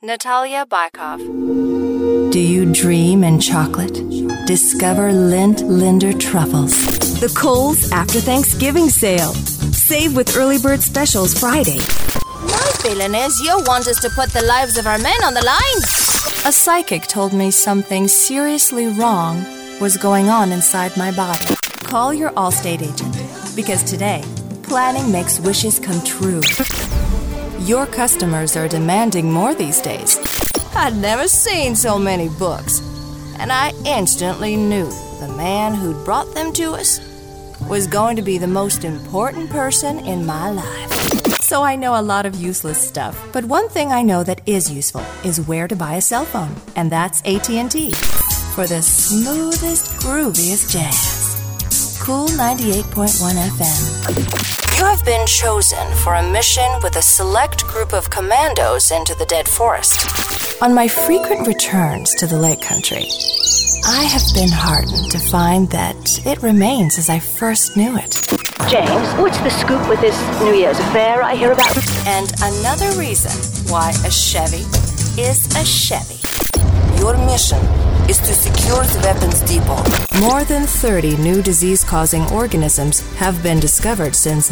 Natalia Bykov. Do you dream in chocolate? Discover Lindt Linder Truffles. The Kohl's After Thanksgiving Sale. Save with early bird specials Friday. My feeling is you want us to put the lives of our men on the line. A psychic told me something seriously wrong was going on inside my body. Call your Allstate agent, because today, planning makes wishes come true. Your customers are demanding more these days. I'd never seen so many books, and I instantly knew the man who'd brought them to us was going to be the most important person in my life. So I know a lot of useless stuff, but one thing I know that is useful is where to buy a cell phone, and that's AT&T. For the smoothest, grooviest jazz. Cool 98.1 FM. You have been chosen for a mission with a select group of commandos into the Dead Forest. On my frequent returns to the Lake Country, I have been heartened to find that it remains as I first knew it. James, what's the scoop with this New Year's affair I hear about? And another reason why a Chevy is a Chevy. Your mission is to secure the weapons depot. More than 30 new disease-causing organisms have been discovered since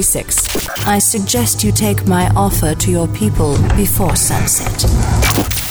1976. I suggest you take my offer to your people before sunset.